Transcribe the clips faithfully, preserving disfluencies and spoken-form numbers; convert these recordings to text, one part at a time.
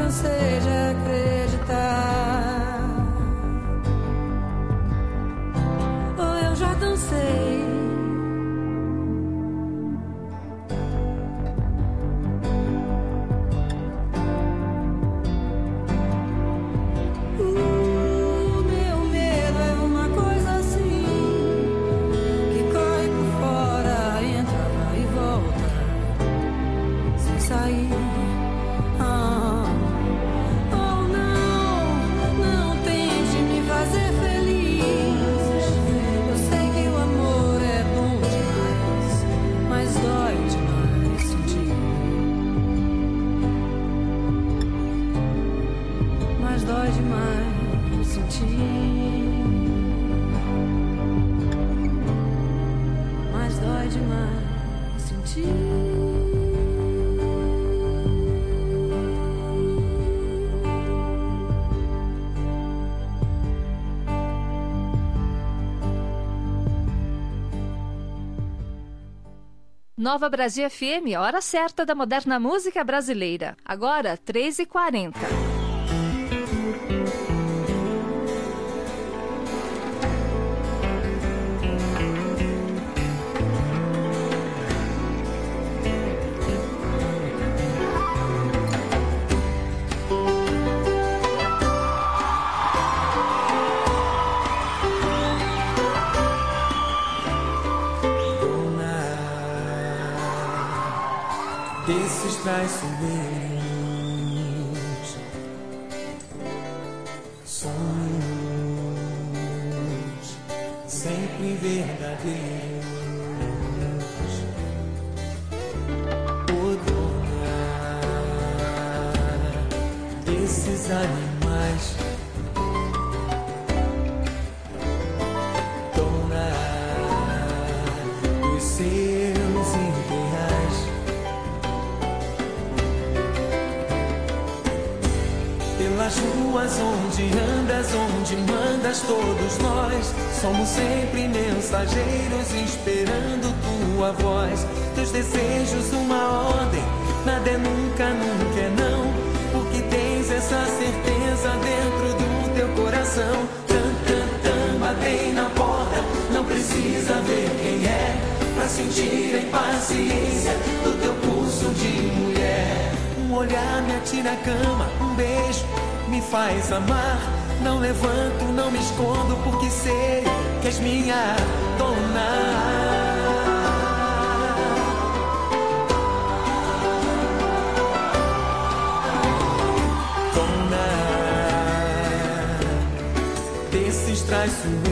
cansei de acreditar. Oh, eu já cansei. Nova Brasil F M, hora certa da moderna música brasileira. Agora, três e quarenta. Desses traiçoeiros, sonhos sempre verdadeiros, oh dona desses animais, dona dos seus ideais. Pelas ruas onde andas, onde mandas, todos nós somos sempre mensageiros, esperando tua voz. Teus desejos uma ordem, nada é nunca, nunca é não, porque tens essa certeza dentro do teu coração. Tan, tan, tan, batem na porta, não precisa ver quem é, pra sentir a impaciência do teu pulso de mulher. Um olhar me atira a cama, um beijo me faz amar. Não levanto, não me escondo, porque sei que és minha dona. Dona desses traiçoeiros,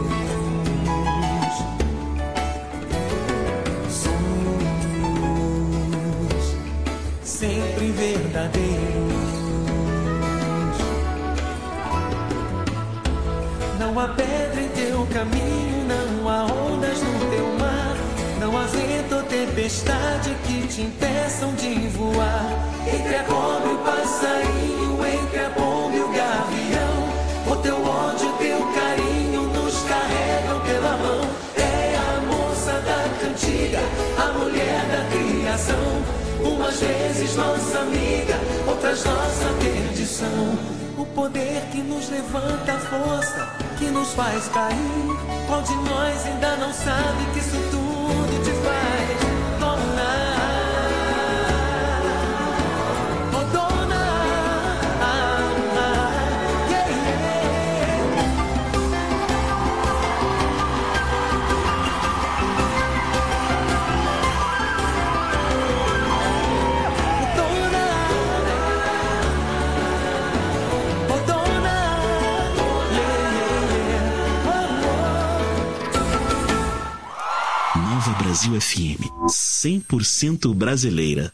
sonhos sempre verdadeiros. Não há pedra em teu caminho, não há ondas no teu mar, não há vento ou tempestade que te impeçam de voar. Entre a cobra e o passarinho, entre a pomba e o gavião, o teu ódio e teu carinho nos carregam pela mão. É a moça da cantiga, a mulher da criação, umas vezes nossa amiga, outras nossa perdição. O poder que nos levanta, a força que nos faz cair. Qual de nós ainda não sabe que isso tudo te faz dona? Oh dona, ah, ah, yeah, Brasil F M, cem por cento brasileira.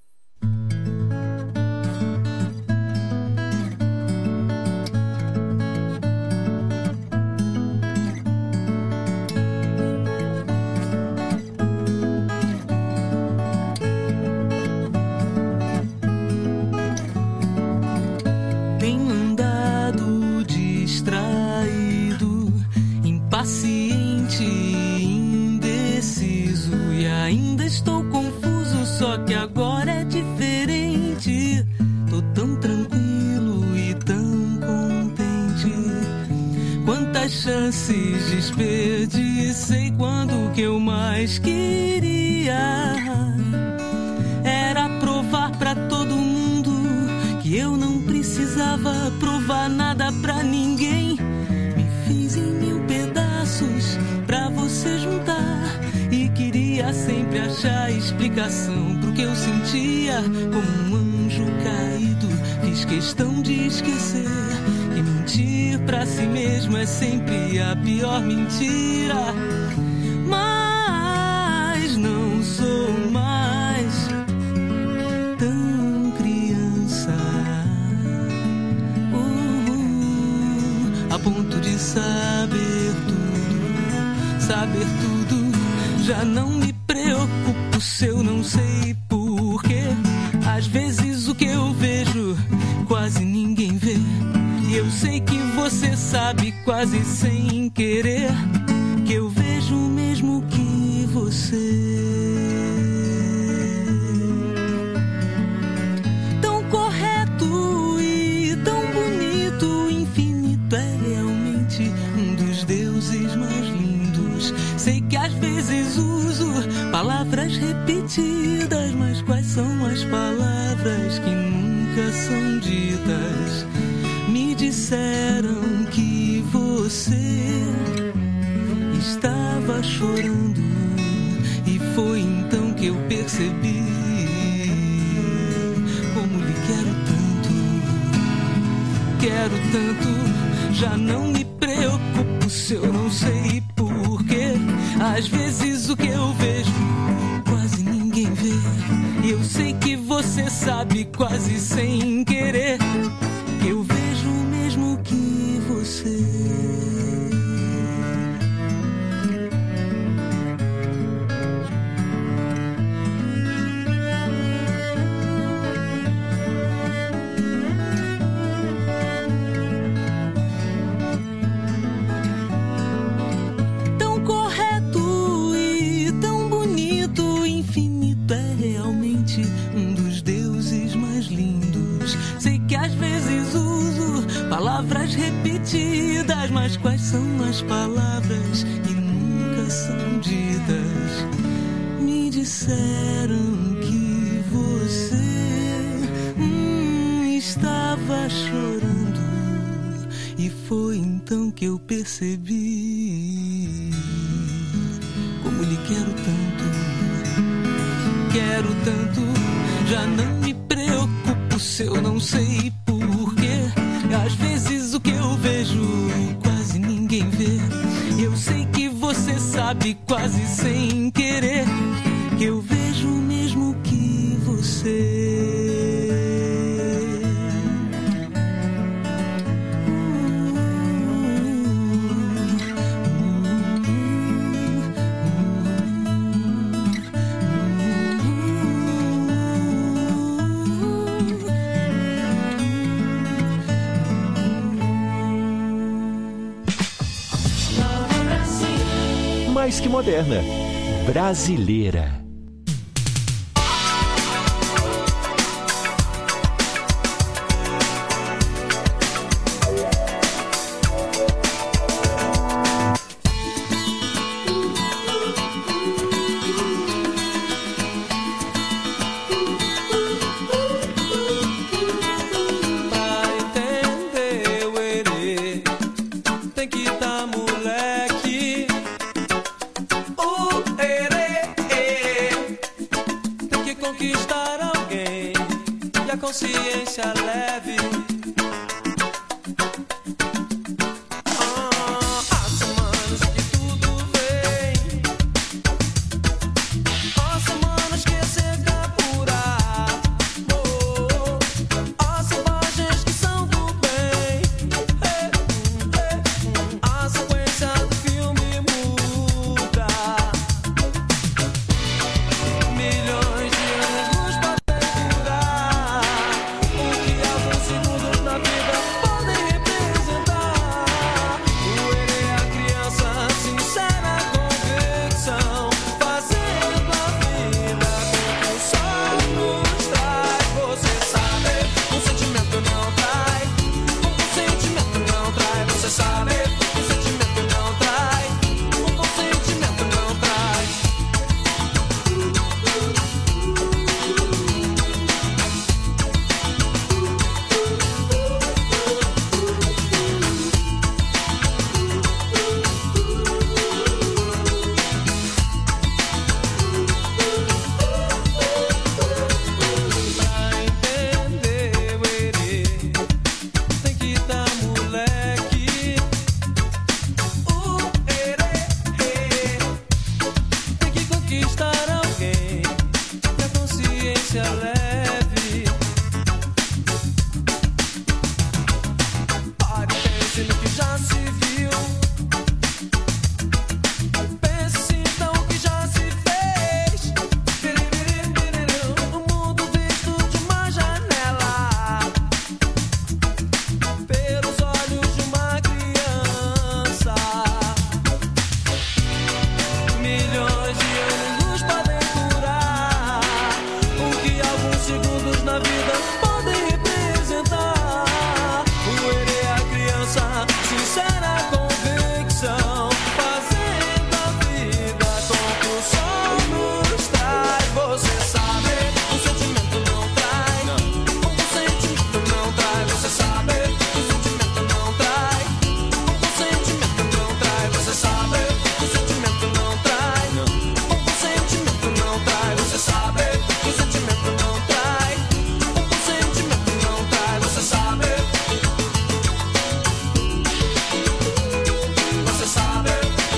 Tenho andado distraído, impaciente, indeciso, e ainda estou confuso, só que agora é diferente. Tô tão tranquilo Quantas chances desperdicei quando o que eu mais queria era provar pra todo mundo que eu não precisava provar nada pra ninguém. Me fiz em mil pedaços pra você juntar e queria sempre achar explicação pro que eu sentia. Como um anjo caído, fiz questão de esquecer que mentir pra si mesmo é sempre a pior mentira. Mas não sou mais tão criança, uh, a ponto de saber tudo, saber tudo. Já não me preocupo se eu não sei porquê. Às vezes o que eu vejo quase ninguém vê. E eu sei que você sabe quase sem querer que eu vejo o mesmo que você. Tão correto e tão bonito, infinito é realmente um dos deuses mais lindos. Sei que às vezes uso palavras repetidas, mas quais são as palavras que nunca são ditas? Me disseram que você estava chorando e foi então que eu percebi como lhe quero tanto, quero tanto. Já não me preocupo se eu não sei porquê. Às vezes o que eu vejo quase ninguém vê. E eu sei que você sabe quase sem querer que eu vejo o mesmo que você. Tão correto e tão bonito, infinito é realmente um dos deuses mais lindos. Sei que às vezes uso palavras repetidas, mas quais são as palavras que nunca são ditas? Me disseram que você hum, estava chorando e foi então que eu percebi como lhe quero tanto, quero tanto. Já não me preocupo se eu não sei porquê. Às vezes o que eu vejo quase ninguém vê. Eu sei que você sabe quase sem querer que eu vejo o mesmo que você. Mais que moderna, brasileira. Consciência leve. Milhões de anos nos podem curar o que alguns segundos notícia leve. Pare, pense no que já se viu. Pense então o que já se fez. O mundo visto de uma janela pelos olhos de uma criança. Milhões de anos podem curar o que alguns segundos na vida podem representar. O ele é a criança, sincera convicção, fazendo a vida com que o sol nos traz. Você sabe, o sentimento não trai. O sentimento não trai. Você sabe, o sentimento não trai. O sentimento não trai. Você sabe, o sentimento não trai. O sentimento não trai. Você sabe, o sentimento não trai. O sentimento não trai. Você sabe. Você sabe.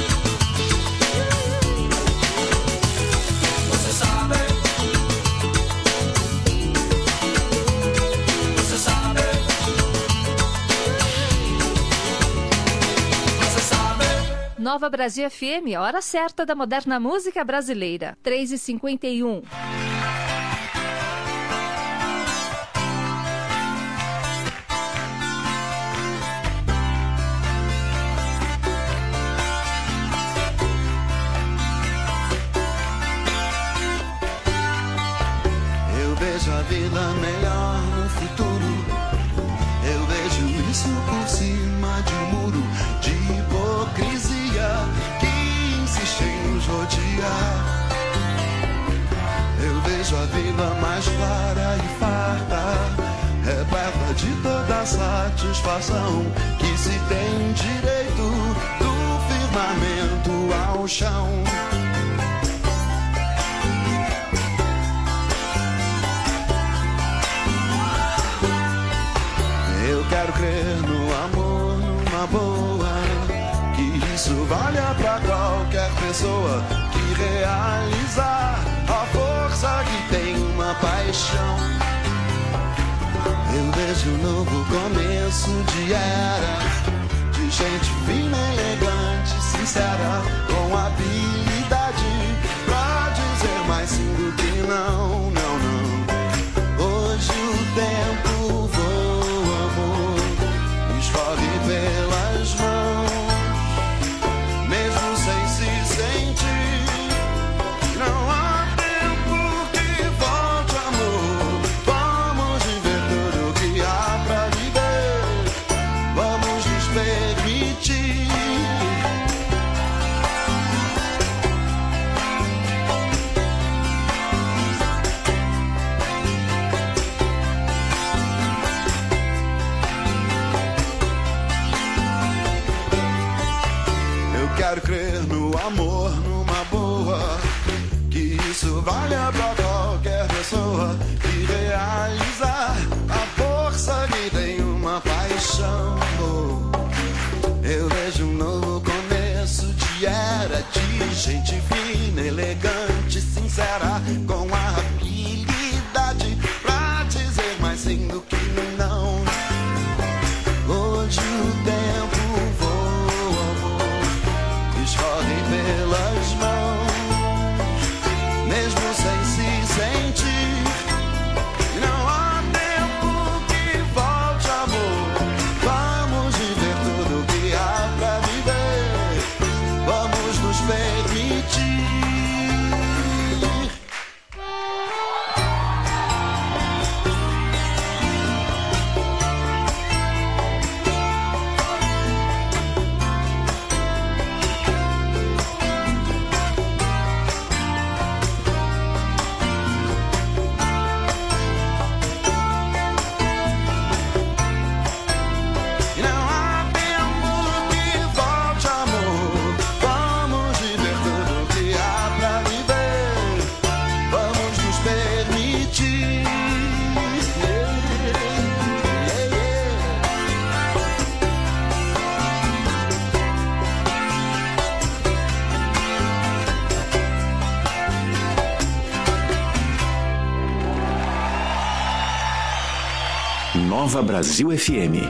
Você sabe. Você sabe. Você sabe. Nova Brasil F M, hora certa da moderna música brasileira. três e cinquenta e um. Eu vejo a vida melhor no futuro. Eu vejo isso por cima de um muro de hipocrisia que insiste em nos rodear. Eu vejo a vida mais clara e farta, repleta de toda satisfação que se tem direito do firmamento ao chão. Eu quero crer no amor, numa boa, que isso valha pra qualquer pessoa que realizar a força que tem uma paixão. Eu vejo um novo começo de era, de gente fina, elegante, sincera, com habilidade pra dizer mais sim do que não, não, não. Hoje o tempo voa, amor, escorre pelas mãos, mesmo sem se sentir. Não há tempo que volte, amor. Vamos viver tudo que há pra viver. Vamos nos permitir. Eu quero crer no amor, numa boa, que isso valha pra qualquer pessoa que realizar a força que tem uma paixão. Eu vejo um novo começo de era, de gente fina, elegante, sincera, com a habilidade pra dizer mais sim do que não. Hoje o tempo voa, amor, escorre pelas mãos, mesmo sem se sentir. Não há tempo que volte, amor. Vamos viver tudo que há pra viver. Vamos nos permitir. Nova Brasil F M.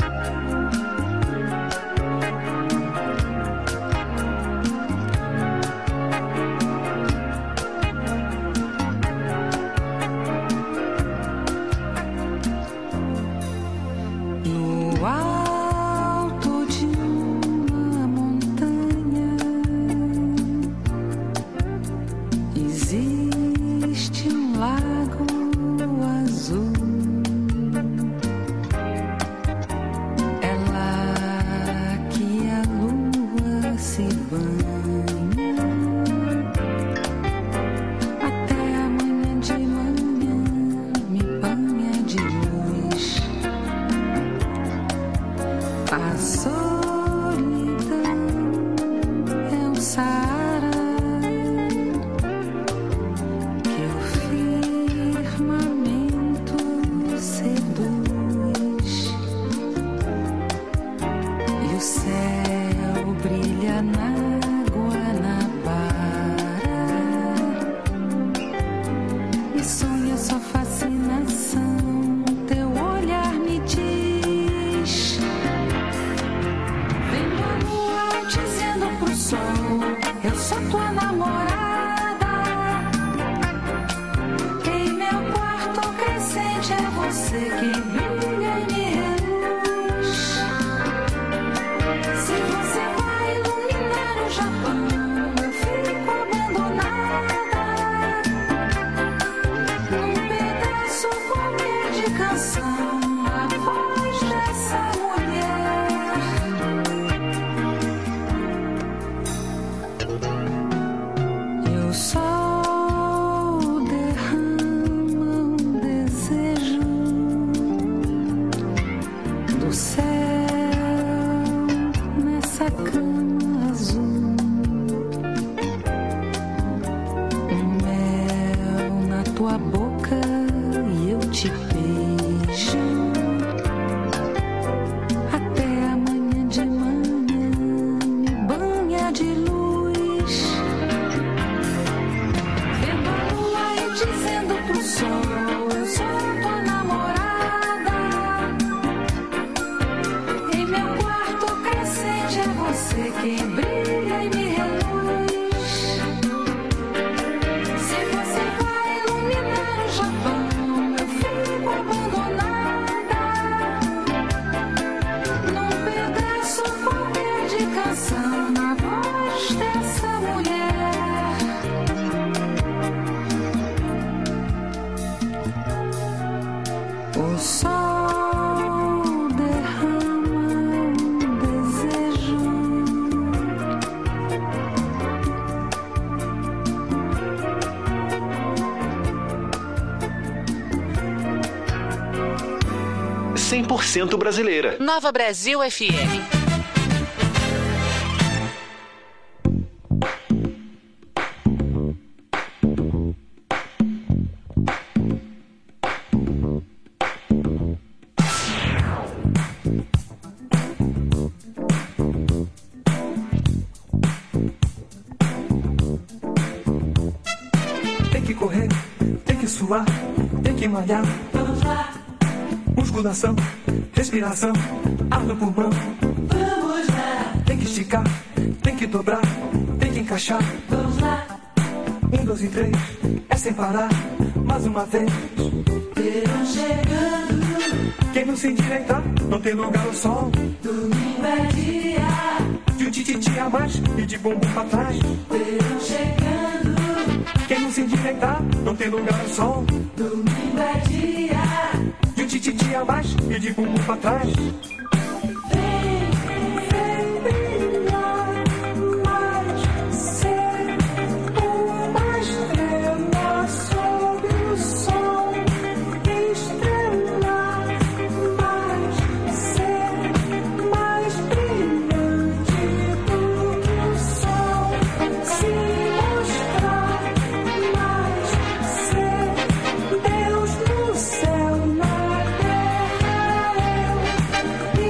cem por cento brasileira. Nova Brasil F M. Tem que correr, tem que suar, tem que malhar. Vamos lá. Musculação, respiração, ar no pulmão. Vamos lá. Tem que esticar, tem que dobrar, tem que encaixar. Vamos lá. Um, dois e três, é sem parar, mais uma vez. Verão chegando. Quem não se endireitar, não tem lugar ao sol. Domingo é dia de um tititi a mais e de bumbum pra trás. Verão chegando. Quem não se endireitar, não tem lugar ao sol. Domingo é dia de um tititi a mais e de bumbum pra trás. Deus no céu, na terra eu.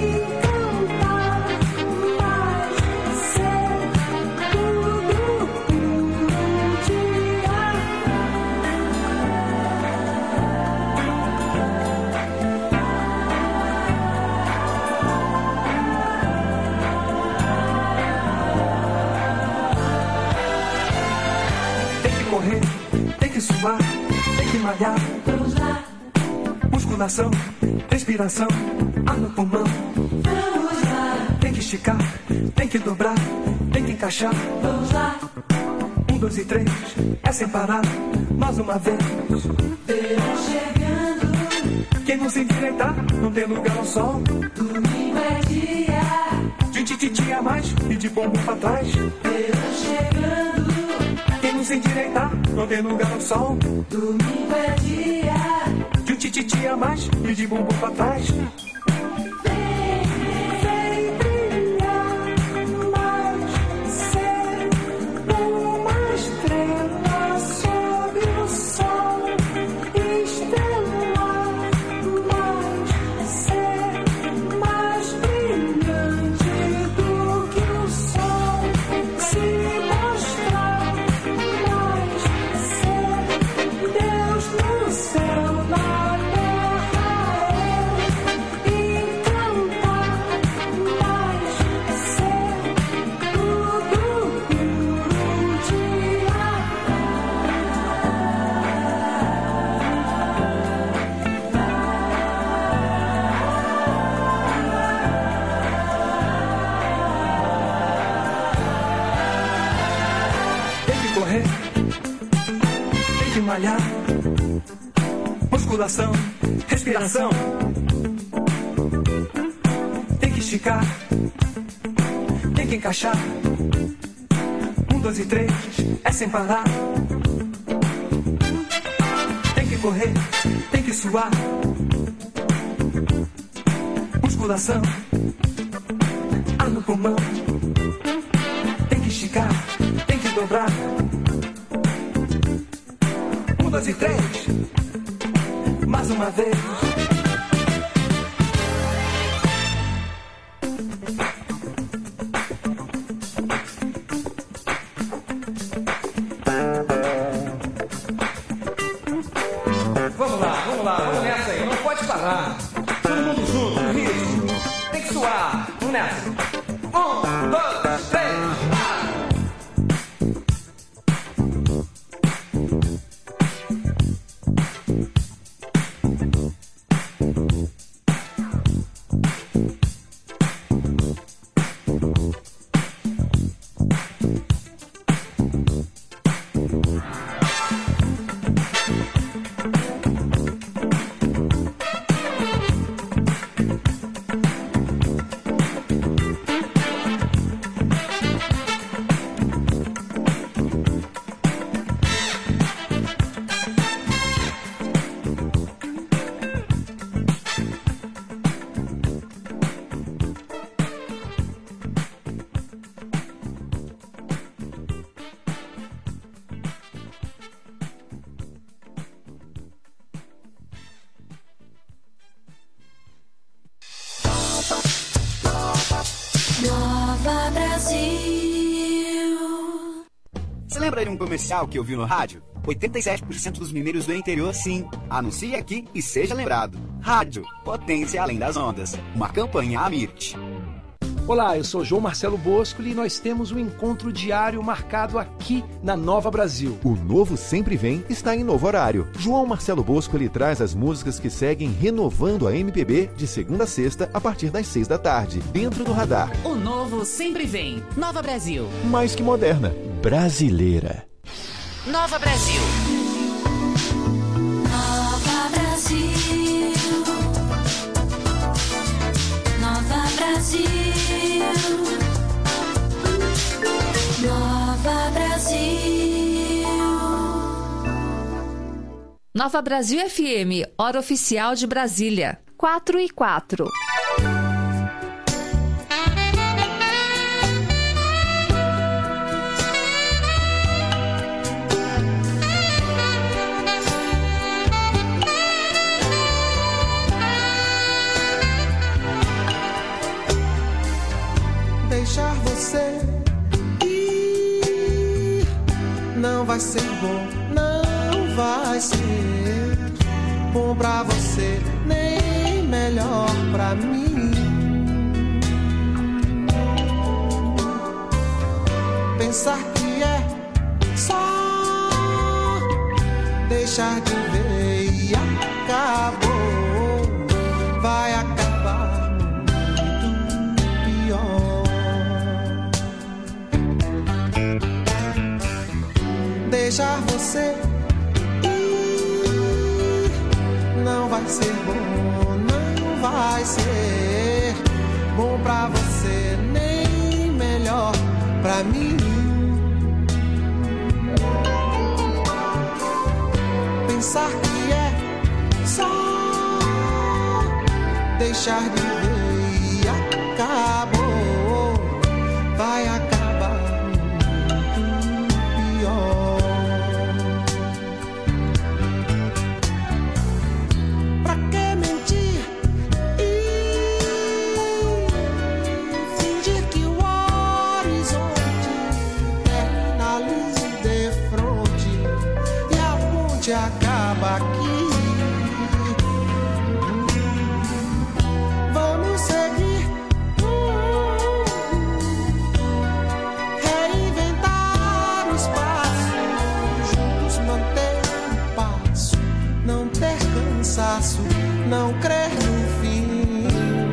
suar, tem que malhar. Vamos lá. Musculação, respiração, ar no pulmão. Vamos lá. Tem que esticar, tem que dobrar, tem que encaixar. Vamos lá. Um, dois e três, é sem parar, mais uma vez. Verão chegando. Quem não se endireitar, não tem lugar ao sol. Domingo é dia. De tititi a mais e de bumbum pra trás. Verão chegando. Quem não se endireitar, não tem lugar ao sol. Domingo é dia. De um tititi a mais e de bumbum pra trás. Malhar, musculação, respiração. Tem que esticar, tem que encaixar. Um, dois e três, é sem parar. Tem que correr, tem que suar. Musculação, ar no pulmão. Tem que esticar, tem que dobrar. Um, dois e três, mais uma vez. Vamos lá, vamos lá, vamos nessa aí, não pode parar. Todo mundo junto, no ritmo. Tem que suar, vamos nessa. Um, dois, três, quatro. Nova Brasil. Você lembra de um comercial que eu vi no rádio? oitenta e sete por cento dos mineiros do interior, sim. Anuncie aqui e seja lembrado. Rádio, potência além das ondas. Uma campanha Amirt. Olá, eu sou João Marcelo Boscoli e nós temos um encontro diário marcado aqui na Nova Brasil. O Novo Sempre Vem está em novo horário. João Marcelo Boscoli traz as músicas que seguem renovando a M P B de segunda a sexta a partir das seis da tarde, dentro do radar. O Novo Sempre Vem. Nova Brasil. Mais que moderna, brasileira. Nova Brasil. Nova Brasil. Nova Brasil. Nova Brasil. Nova Brasil F M, hora oficial de Brasília, quatro e quatro. Deixar você ir não vai ser bom, não vai ser bom pra você, nem melhor pra mim. Pensar que é só deixar de ver e acabou, vai acabar muito pior. Deixar você ir não vai ser bom, não vai ser bom pra você, nem melhor pra mim. Pensar que é só deixar de ver e acabou, vai acabar muito pior. Pra que mentir e fingir que o horizonte termina ali de frente e a ponte acaba aqui? Vamos seguir, reinventar o espaço, juntos manter o passo, não ter cansaço, não crer no fim,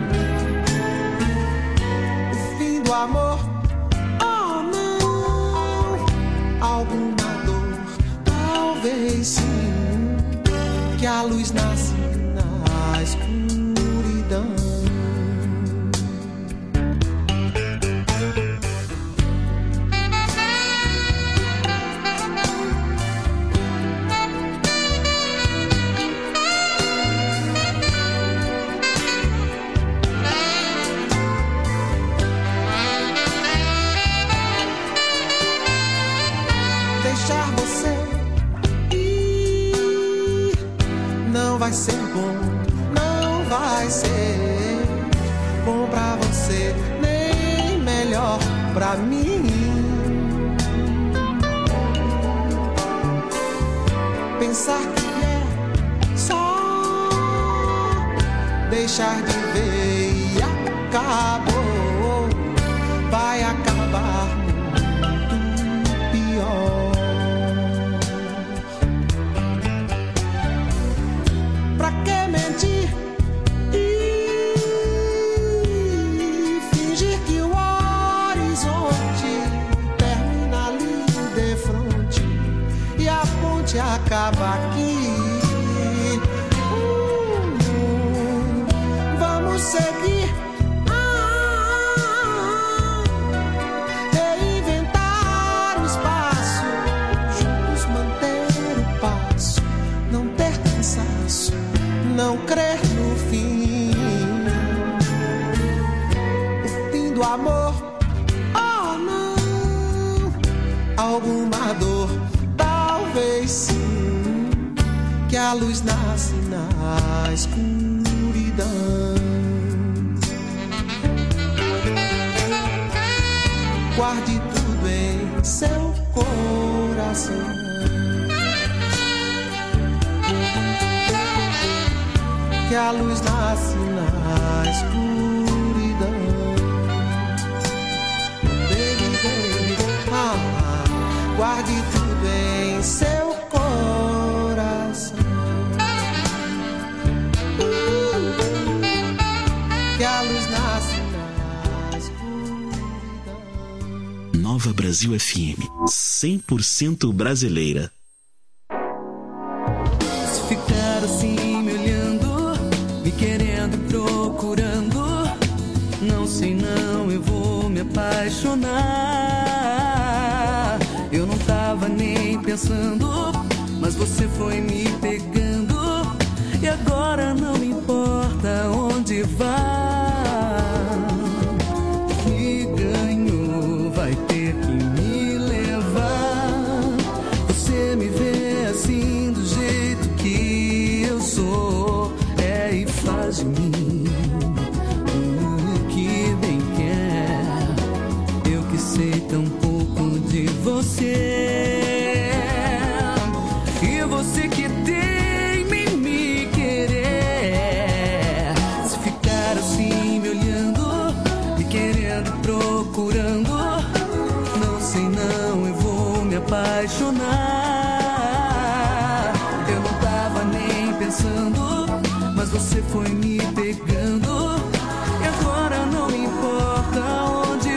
o fim do amor. Oh não, alguma dor, talvez sim, que a luz nasce na escuridão. Deixar você ir não vai ser bom, não vai ser bom pra você, nem melhor pra mim. Pensar que é só deixar de ver e acabou, vai acabar muito pior. Pra que mentir e fingir que o horizonte termina ali de frente e a ponte acaba aqui? Hum, vamos seguir, ah, reinventar o espaço, juntos manter o passo, não ter cansaço, não crer no fim, o fim do amor. Oh não, alguma dor, talvez sim, que a luz nasce na escuridão. Guarde tudo em seu coração, que a luz nasce na escuridão. Baby, baby, ah, guarde tudo em seu coração, uh, que a luz nasce na escuridão. Nova Brasil F M, cem por cento brasileira. Se ficar assim me olhando, me querendo, procurando, não sei não, eu vou me apaixonar. Eu não tava nem pensando, mas você foi me pegando, e agora não me importa onde vá. Me ganhou, vai ter que me levar. Você me vê assim do jeito que eu sou, é, e faz de mim o que bem quer. Eu que sei tão pouco de você, e você que teima em me querer. Se ficar assim me olhando, me querendo, procurando, não sei não, eu vou me apaixonar. você foi me pegando. E agora não importa onde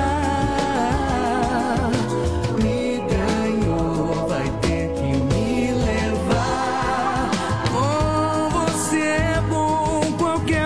vá, me ganhou, vai ter que me levar. Com você é bom qualquer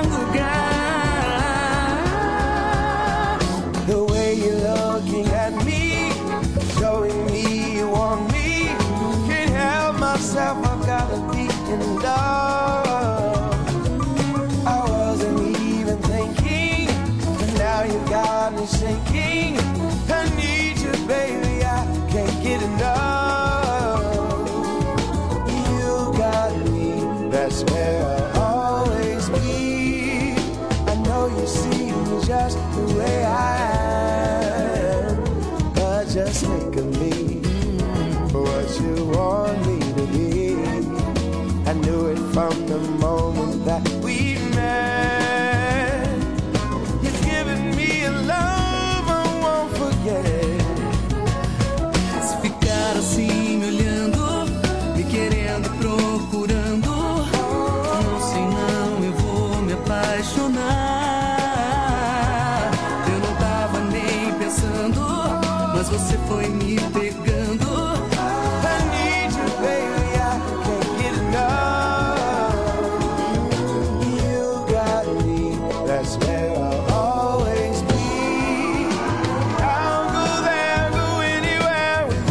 lugar. The way you're looking at me, showing me you want me. Can't help myself, I've gotta be in love. I wasn't even thinking, but now you got me sinking. I need you, baby, I can't get enough. You got me, that's where I'll always be. I know you see me just the way I am, but just think of me, what you want me to be. I knew it from the moment that we met. You've given me a love I won't forget. Se ficar assim me olhando, me querendo, procurando, não sei não, eu vou me apaixonar. Eu não tava nem pensando, mas você foi me pegando. I need you, baby, I can't get enough. You got me, that's where I'll always be. I'll go there, go anywhere with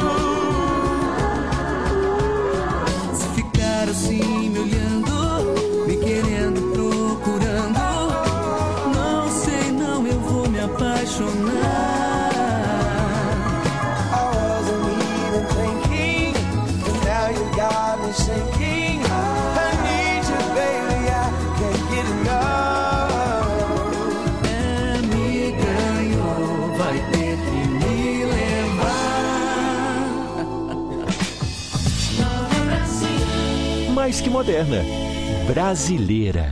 you. Se ficar assim me olhando, me querendo, procurando, não sei não, eu vou me apaixonar. I wasn't even thinking, but now you got me sinking. I need you, baby, I can't get enough. É, me ganhou, vai ter que me levar. Mais que moderna, brasileira.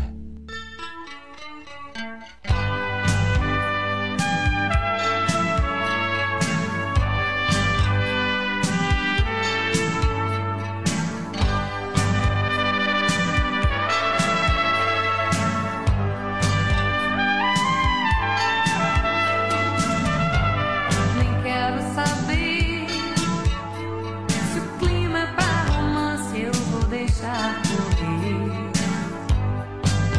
Nem quero saber se o clima é pra romance, eu vou deixar correr.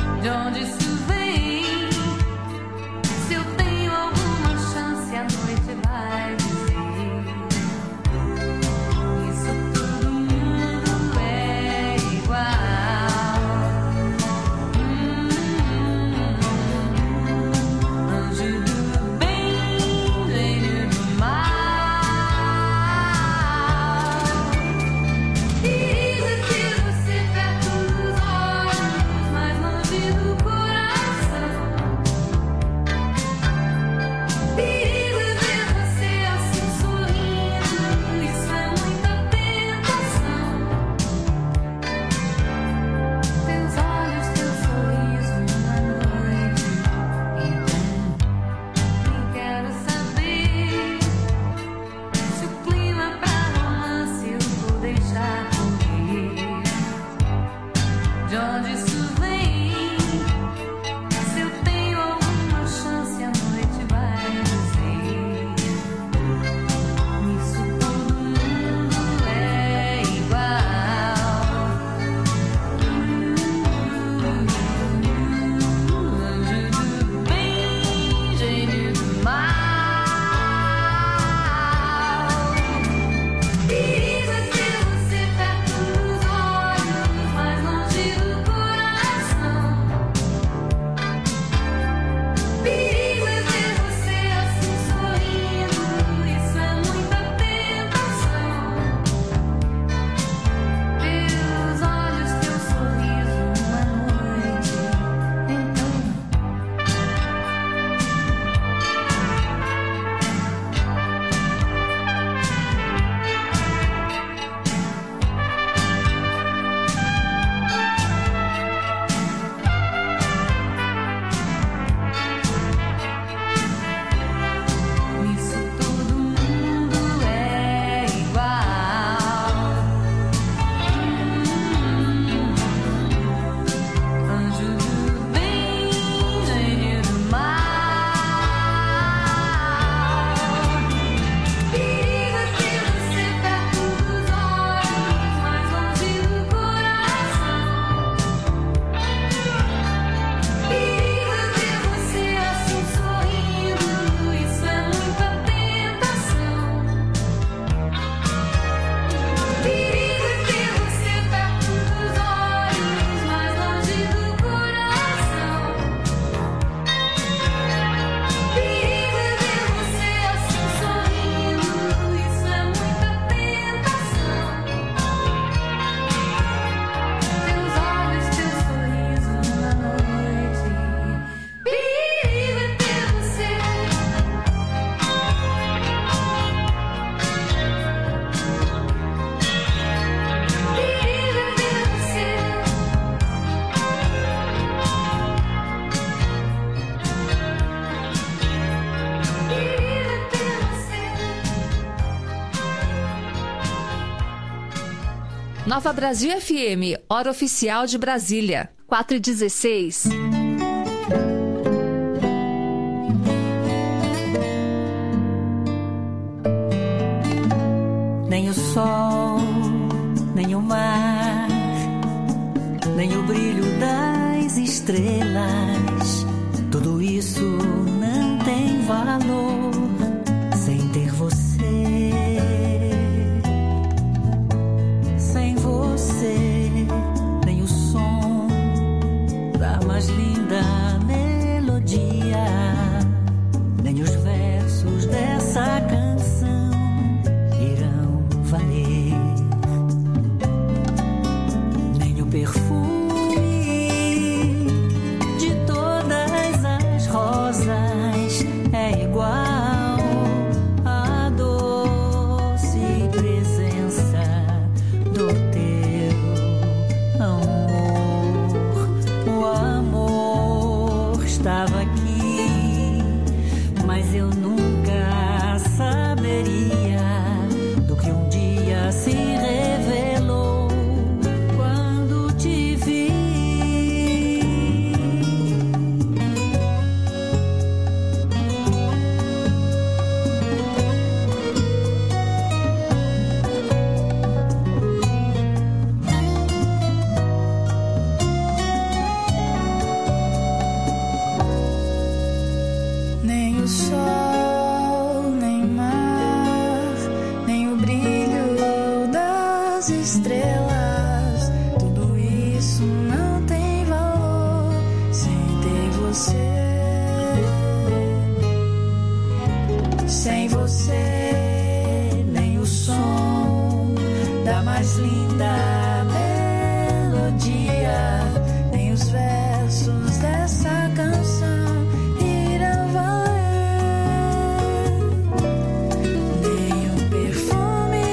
Nova Brasil F M, hora oficial de Brasília, quatro e dezesseis. Nem o sol, nem o mar, nem o brilho das estrelas, tudo isso não tem valor sem ter você. Sem você, nem o som da mais linda melodia, nem os versos dessa canção irão valer, nem o perfume de todas as rosas é igual à doce presença do teu amor. O amor estava aqui, mas eu nunca saberia do que um dia se revelou quando te vi. Nem o sol, nem o mar, nem o brilho das estrelas, tudo isso não tem valor sem ter você. Sem você, nem o som da mais linda melodia, nem os versos dessa canção irão valer, nem o perfume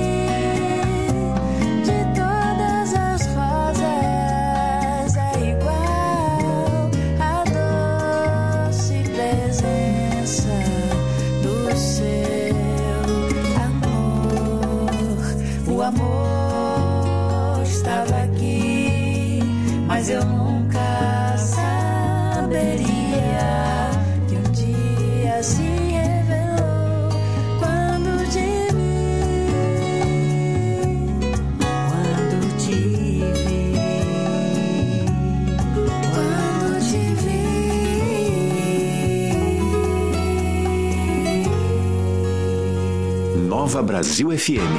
de todas as rosas é igual à doce presença do seu amor. O amor estava aqui, mas eu nunca saberia que um dia se revelou quando te vi. Quando te vi. Quando te vi. Nova Brasil F M.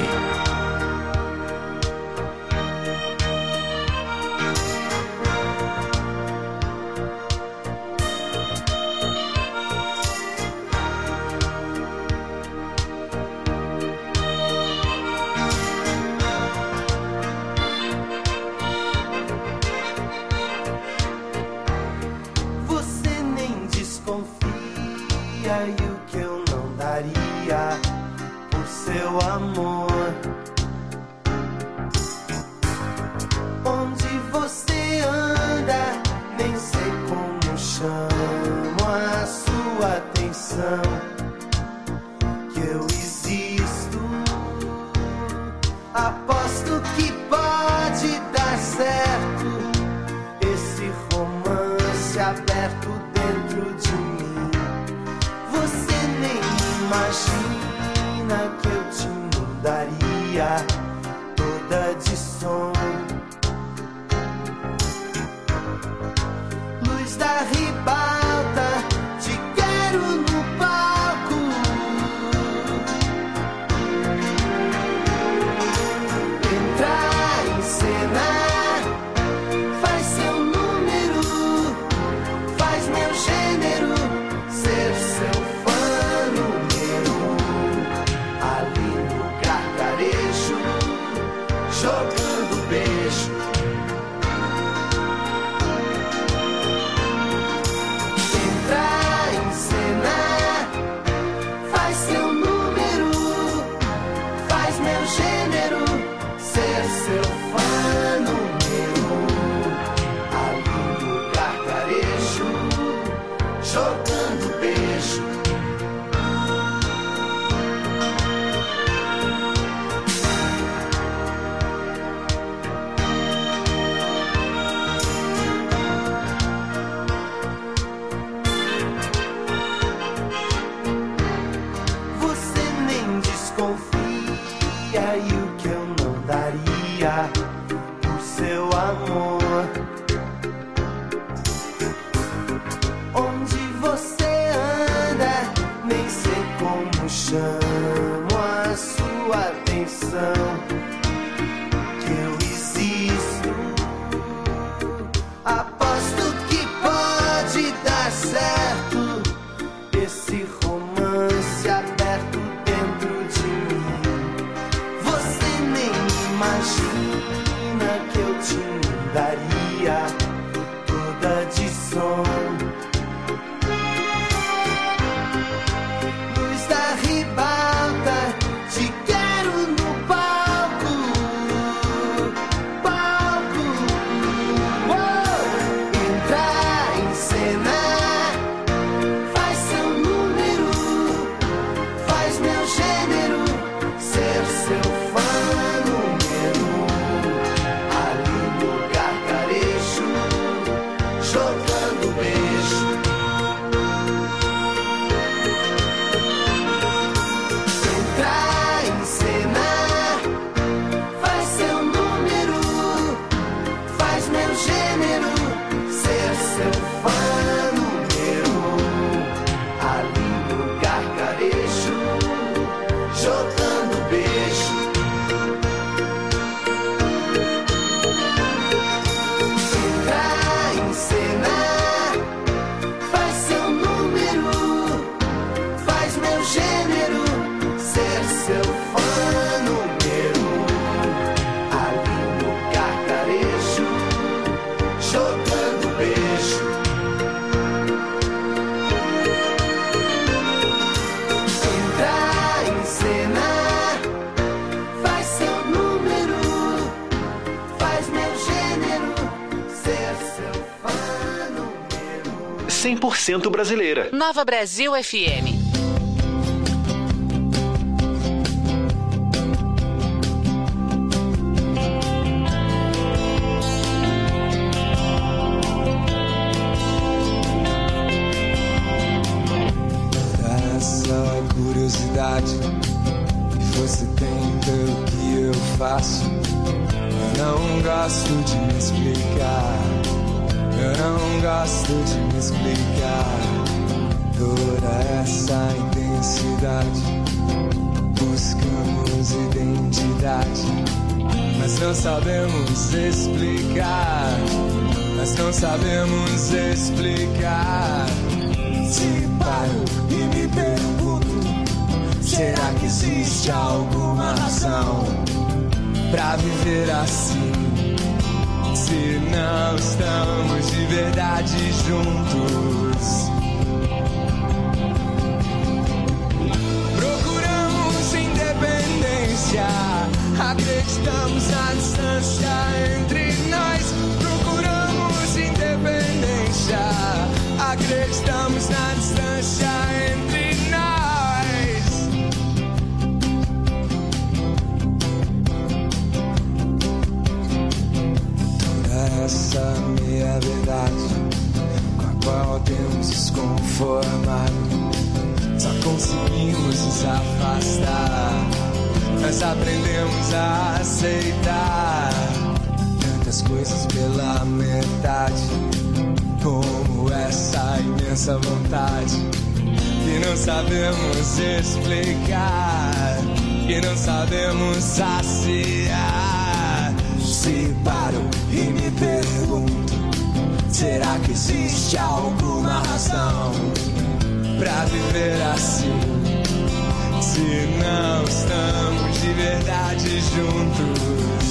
Você nem desconfia e o que eu não daria por seu amor. chamo a sua atenção, que eu existo. Aposto que pode dar certo esse romance aberto dentro de mim. Você nem imagina que eu te daria toda de som. Luz da ribalta, te quero no palco, palco. Uou! Entrar em cena, faz seu número, faz meu gênero, ser seu fã número um. Ali no gargarejo, jogando beijo. Entrar em cena, faz seu número, faz meu gênero, ser seu fã número um. Ali no gargarejo, jogando beijo. Entrar em cena, faz seu número, faz meu gênero, ser seu fã número um. Ali no gargarejo, jogando beijo. Entrar em cena, faz seu número, faz meu gênero, ser seu fã número um. cem por cento brasileira. Nova Brasil F M. Essa curiosidade que você tem pelo que eu faço, eu não gosto de me explicar. Eu não gosto de me explicar. Toda essa intensidade, buscamos identidade, mas não sabemos explicar. Mas não sabemos explicar. Se paro e me pergunto, será que existe alguma razão pra viver assim? Se não estamos de verdade juntos, procuramos independência, acreditamos na distância entre nós. Procuramos independência, acreditamos na distância entre nós. Toda essa meia verdade com a qual temos nos conformado, só conseguimos nos afastar. Nós aprendemos a aceitar tantas coisas pela metade, como essa imensa vontade que não sabemos explicar, que não sabemos saciar. Se paro e me pergunto, será que existe alguma razão pra viver assim? Se não estamos de verdade juntos,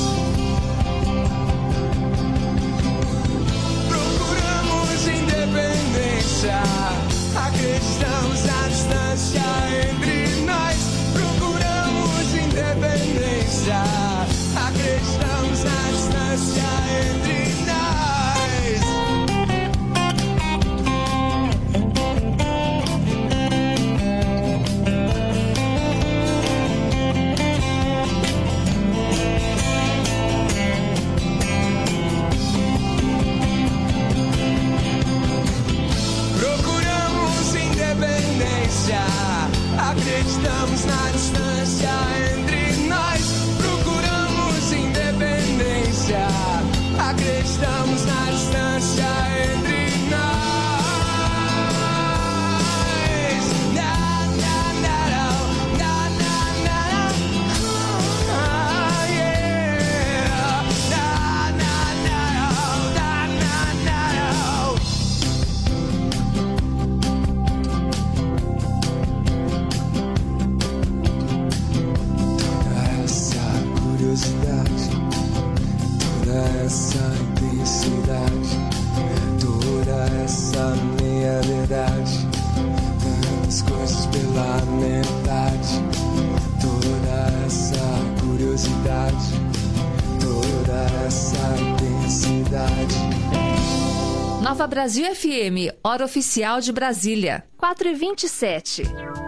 procuramos independência, acreditamos na distância entre nós. Procuramos independência, acreditamos na distância entre nós. essa intensidade, toda essa meia-verdade, tantas coisas pela metade, toda essa curiosidade, toda essa intensidade. Nova Brasil F M, hora oficial de Brasília, quatro e vinte e sete.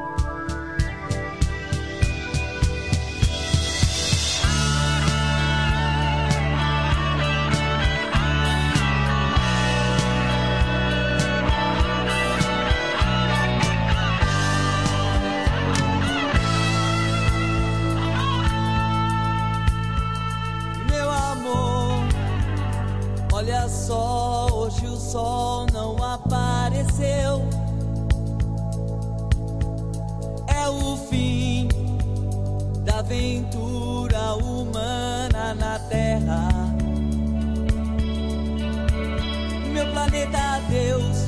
Meu amor, olha só, hoje o sol não apareceu. É o fim da aventura humana na Terra. Meu planeta adeus,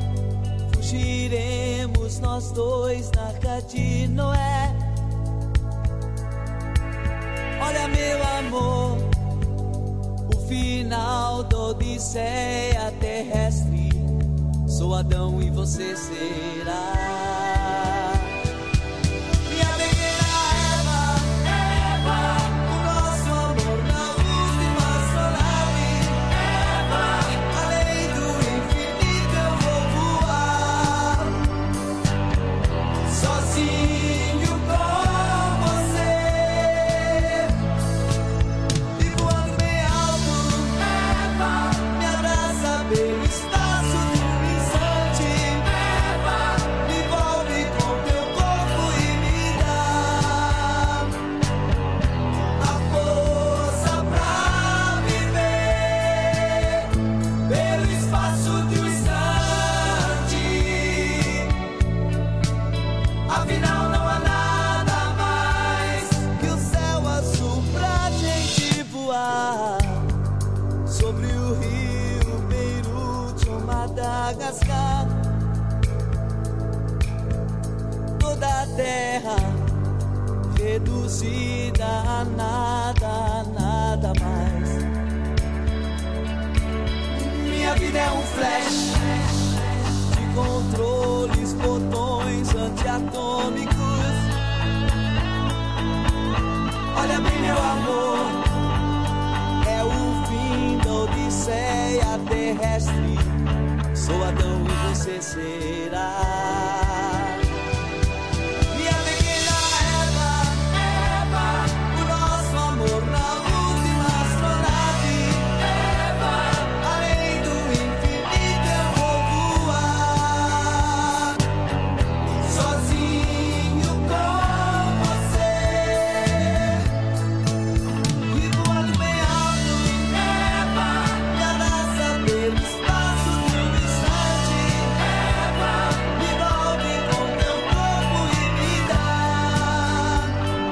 fugiremos nós dois na Arca de Noé. Olha, meu amor, o final da odisseia terrestre. Sou Adão e você será minha pequena Eva, Eva. O nosso amor na última astronave, Eva. Além do infinito eu vou voar, sozinho com você. E voando bem alto, Eva. Me abraça pelo espaço do instante, Eva. Me envolve com teu corpo e me dá a força pra viver pelo espaço de um instante. Afinal não há nada mais que o céu azul pra gente voar sobre o rio Beirute ou Madagascar. Toda a terra reduzida a nada, a nada mais. Minha vida é um flash de controles, botões antiatômicos. Olha bem, meu amor, é o fim da odisseia terrestre. Sou Adão e você será minha pequena Eva, Eva. O nosso amor na última astronave, Eva. Além do infinito eu vou voar, sozinho com você. E voando bem alto, Eva. Me abraça pelo espaço de um instante, Eva. Me envolve com teu corpo e me dá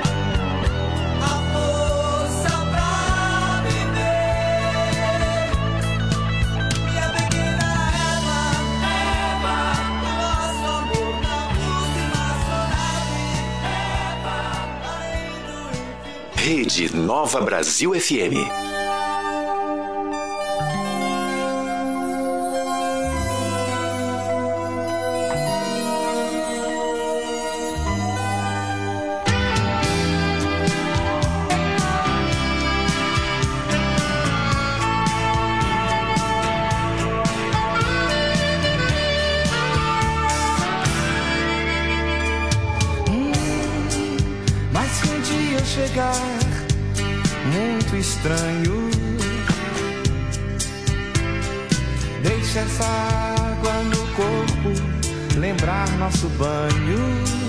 a força pra viver. Minha pequena Eva, Eva. O nosso amor na última astronave, Eva. Além do infinito. Rede Nova Brasil F M. Mas se um dia eu chegar muito estranho, deixa essa água no corpo lembrar nosso banho.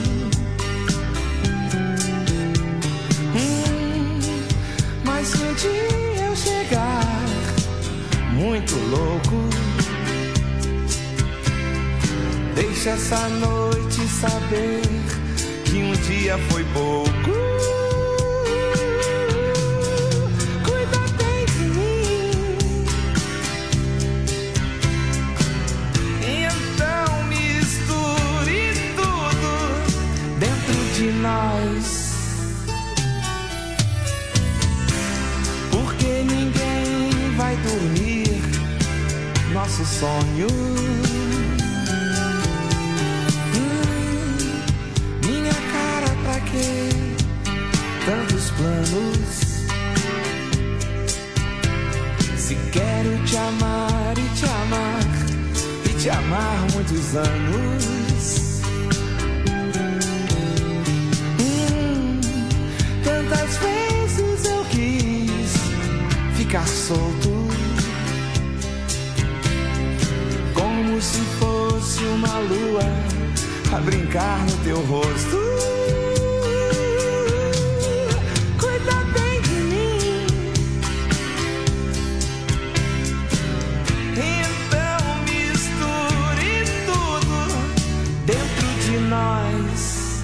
Hum, mas se um dia eu chegar muito louco, deixa essa noite saber que um dia foi pouco. Cuida bem de mim. Então misture tudo dentro de nós, porque ninguém vai dormir nosso sonho. Hum, minha cara, pra quê? Tantos planos. Se quero te amar e te amar e te amar muitos anos. Hum, tantas vezes eu quis ficar solto, como se fosse uma lua a brincar no teu rosto. Cuida bem de mim, então misture tudo dentro de nós,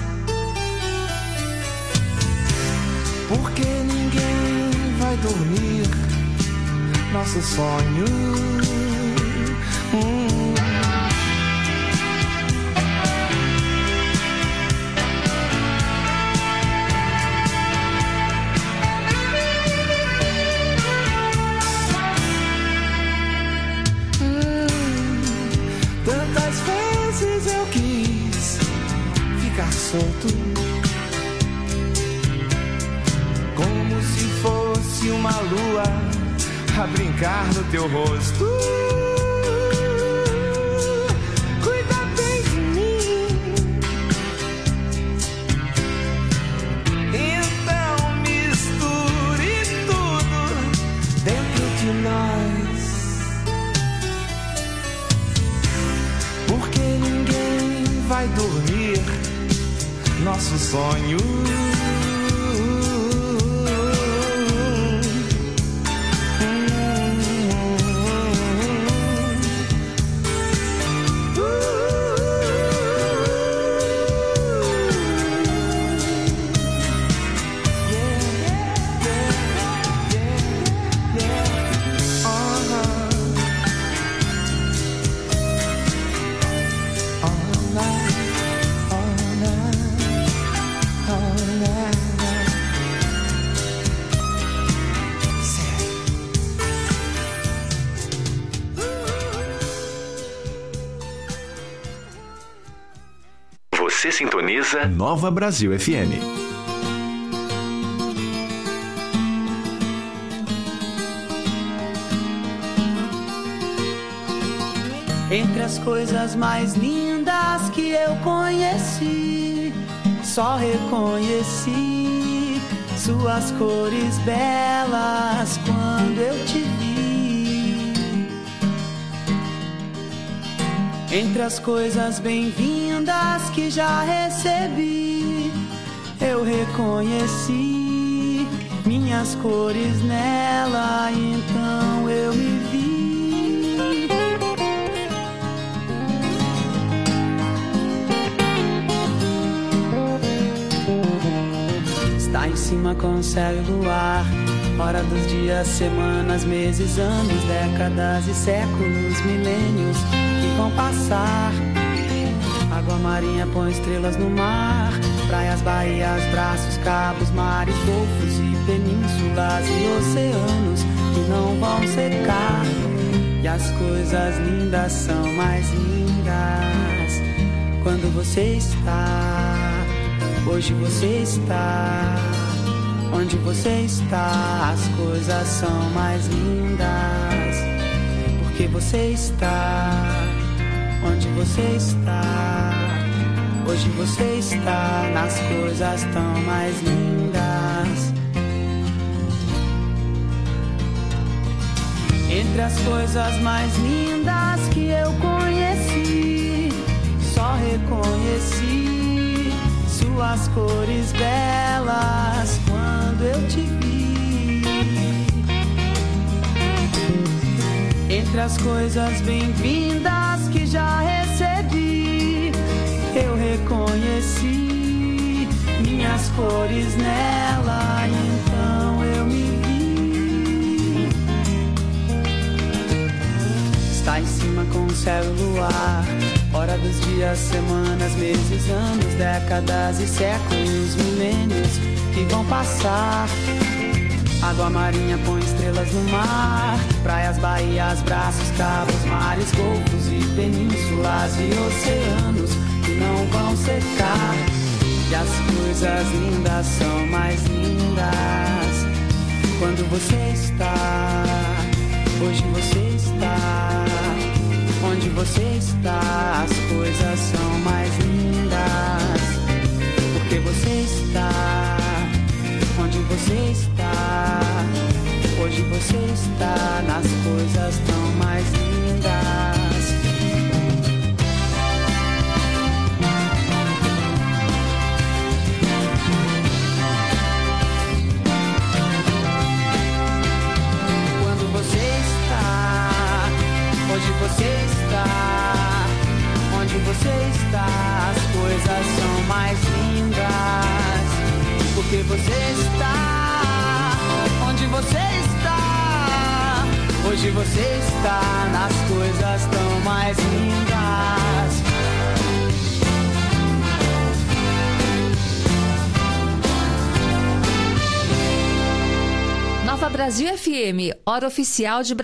porque ninguém vai dormir nosso sonho. Hum. Tantas vezes eu quis ficar solto, como se fosse uma lua a brincar no teu rosto. Cuida bem de mim, então misture tudo dentro de nós, porque ninguém vai dormir nosso sonho. Você sintoniza Nova Brasil F M. Entre as coisas mais lindas que eu conheci, só reconheci suas cores belas quando eu te vi. Entre as coisas bem-vindas que já recebi, eu reconheci minhas cores nela, então eu me vi. Está em cima com o céu e luar, hora dos dias, semanas, meses, anos, décadas e séculos, milênios que vão passar. Água marinha põe estrelas no mar, praias, baías, braços, cabos, mares, golfos e penínsulas e oceanos que não vão secar. E as coisas lindas são mais lindas quando você está, hoje você está, onde você está. As coisas são mais lindas porque você está, onde você está, hoje você está. Nas coisas tão mais lindas. Entre as coisas mais lindas que eu conheci, só reconheci suas cores belas quando eu te vi. Entre as coisas bem-vindas que já recebi, eu reconheci minhas cores nela, então eu me vi. Está em cima com o céu e o luar, hora dos dias, semanas, meses, anos, décadas e séculos, milênios que vão passar. Água marinha põe estrelas no mar. Praias, baías, braços, cabos, mares, golfos e penínsulas e oceanos que não vão secar. E as coisas lindas são mais lindas quando você está. Hoje você está. Onde você está, as coisas são mais lindas. Porque você está. Onde você está. Hoje você está. Nas coisas tão mais lindas. Quando você está. Hoje você está. Onde você está. As coisas são mais lindas. Porque você está. Onde você está. Hoje você está. Nas coisas tão mais lindas. Nova Brasil F M, hora oficial de